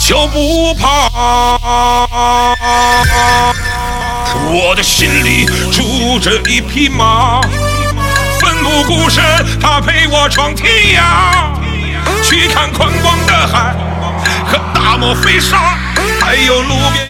就不怕。我的心里住着一匹马，奋不顾身，它陪我闯天涯，去看宽广的海和大漠飞沙，还有路边。